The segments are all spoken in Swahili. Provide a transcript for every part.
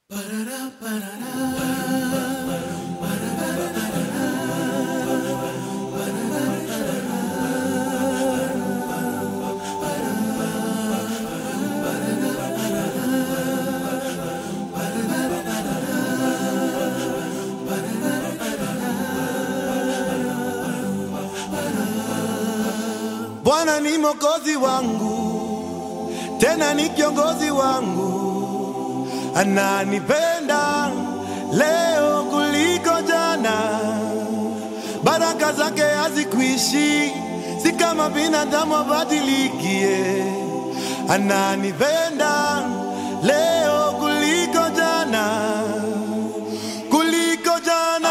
Bwana ni mwokozi wangu, tena ni kiongozi wangu. Ananipenda leo kuliko jana. Baraka zake hazikuishi, si kama binadamu abadilikie. Ananipenda leo kuliko jana, kuliko jana,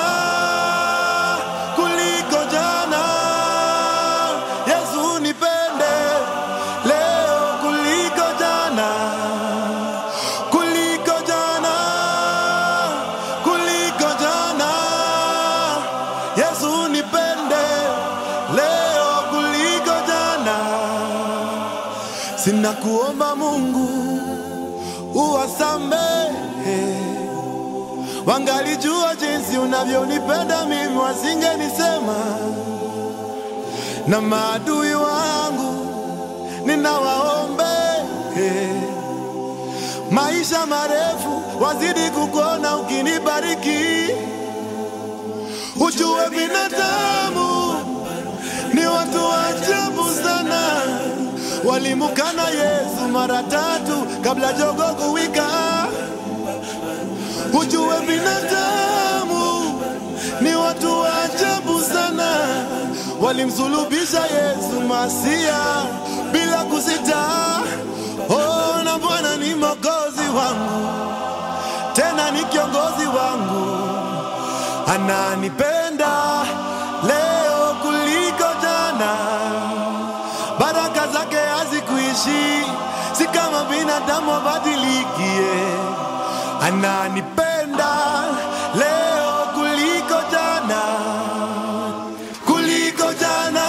kuliko jana. Yesu nipende leo kuliko jana, kuliko jana, kuliko jana. Yesu nipende leo kuliko jana. Sina kuomba Mungu uwasamehe, wangalijua jinsi unavyonipenda mimi wasingenisema. Na maadui wangu ninawaombe maisha marefu, wazidi kukuona ukinibariki. Ujue binadamu ni watu wa ajabu sana, walimukana Yesu mara 3 kabla jogoo kuwika. Ujue binadamu ni watu wa ajabu sana, walimsulubisha Yesu Masia bila kusita. Oh, na Bwana ni mwokozi wangu, tena ni kiongozi wangu. Ananipenda leo kuliko jana. Baraka zake hazikuishi, si kama binadamu abadilikie. Ananipenda leo kuliko jana, kuliko jana,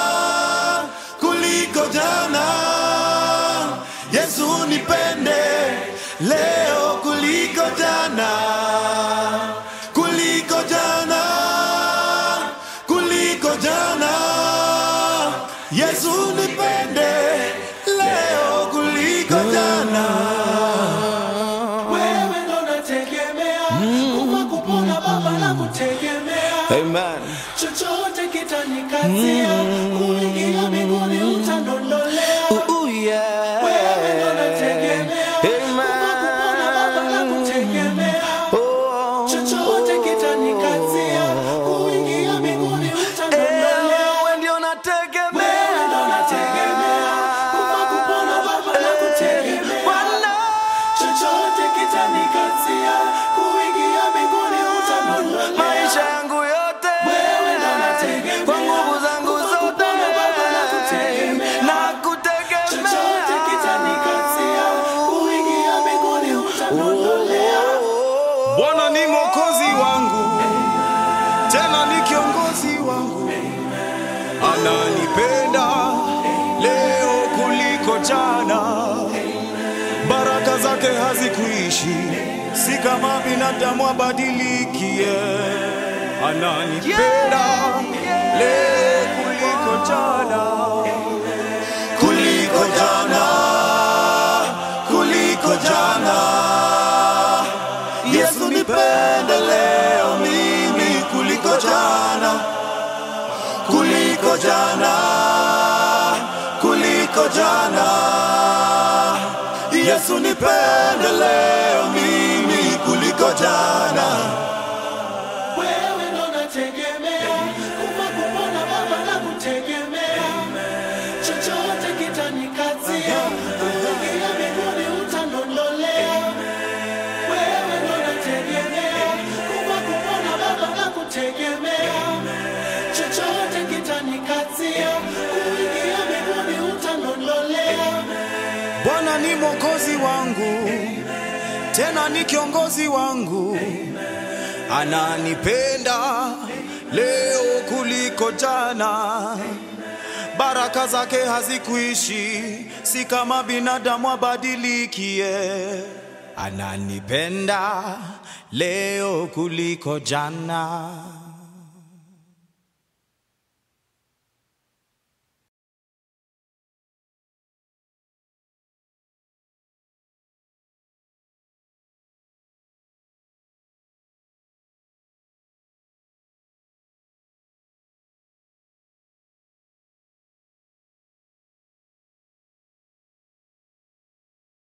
kuliko jana. Yesu nipende leo kuliko jana, kuliko jana, kuliko jana. Yesu nipende leo kuliko jana. Wewe ndo nategemea, kufa kupona Baba na kutegemea. Amen. Chochote kitanikazia, kuingia mbinguni utandondolea. Yeah. Wewe ndo nategemea, kufa kupona Baba na kutegemea. Chochote kitanikazia, kuingia mbinguni utandondolea. Wewe ndio nategemea. Wewe ndo nategemea, kufa kupona Baba na kutegemea. Chochote kitanikazia, kuingia mbinguni utandondolea. Maisha yangu yote Wewe ndo nategemea, kwa nguvu zangu kufa zote kupona Baba na kutegemea. nakutegemea. Chochote kitanikazia, kuingia mbinguni utandondolea. Bwana ni mwokozi wangu, tena ni kiongozi wangu. Ananipenda leo kuliko jana. Baraka zake hazikuishi, si kama binadamu abadilikie. Ananipenda leo kuliko jana, kuliko jana, kuliko jana. Yesu nipende leo mimi kuliko jana, kuliko jana, kuliko jana. Yesu nipende leo mimi kuliko jana. Wewe ndo nategemea, kufa kupona Baba na kutegemea. Chochote kitanikazia, kuingia mbinguni utandondolea. Wewe ndo nategemea, kufa kupona Baba na kutegemea. Chochote kitanikazia, kuingia mbinguni utandondolea. Bwana ni mwokozi wangu, tena ni kiongozi wangu. Ananipenda leo kuliko jana. Baraka zake hazikuishi, si kama binadamu abadilikie. ananipenda leo kuliko jana.